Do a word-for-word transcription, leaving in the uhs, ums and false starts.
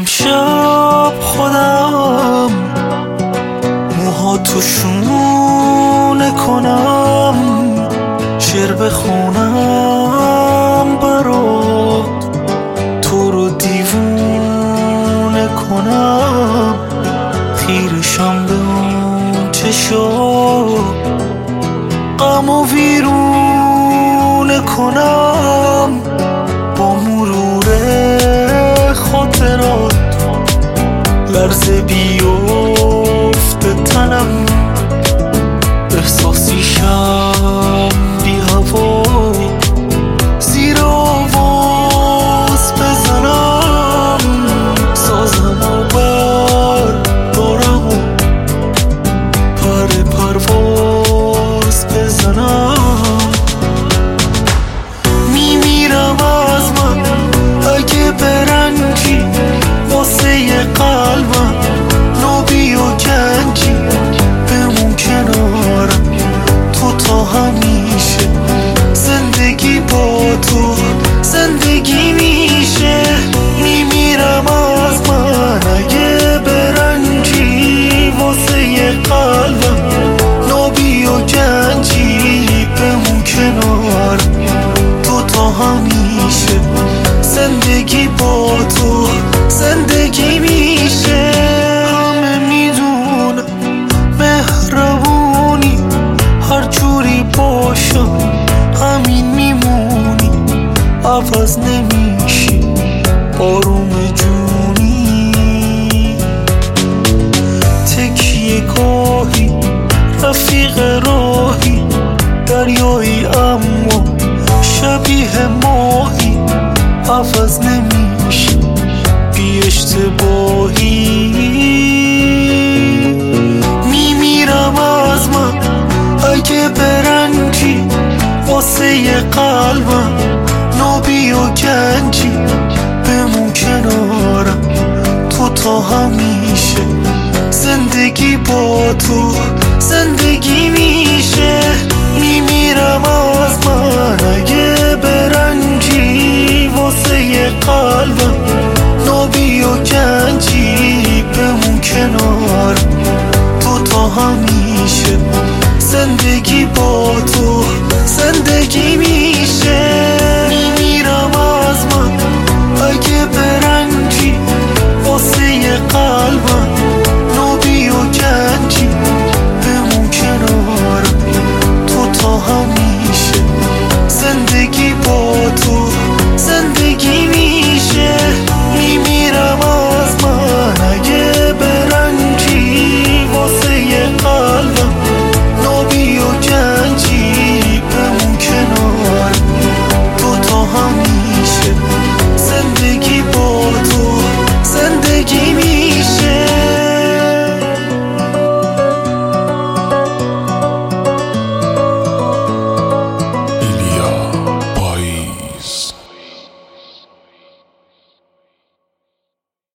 امشب خودم موها تو شونه کنم، شعر بخونم برات، تو رو دیوونه کنم، خیرشم به اون چشا غم و ویرونه کنم، با مرور خاطرات لرزه بیفته تنم، احساسیشم بی هوا زیر آواز بزنم، سازم و بردارم و پر پرواز بزنم. میمیرم از من اگه برنجی واسه قلبم، نوبی و گنجی بمون کنارم، تو تا همیشه زندگی با تو زندگی میشه. میمیرم از من اگه برنجی واسه قلبم، نوبی و گنجی بمون کنارم، تو تا همیشه زندگی با تو زندگی میشه. همه میدونم مهربونی، هر جوری باشم همین میمونی، عوض نمیشی آروم جونی، تکیه گاهی رفیق راهی، دریایی اما شبیه ماهی، عوض نمیشی بی اشتباهی. میمیرم از من اگه برنجی واسه قلبم، نوبی و گنجی بمون کنارم، تو تا همیشه زندگی با تو زندگی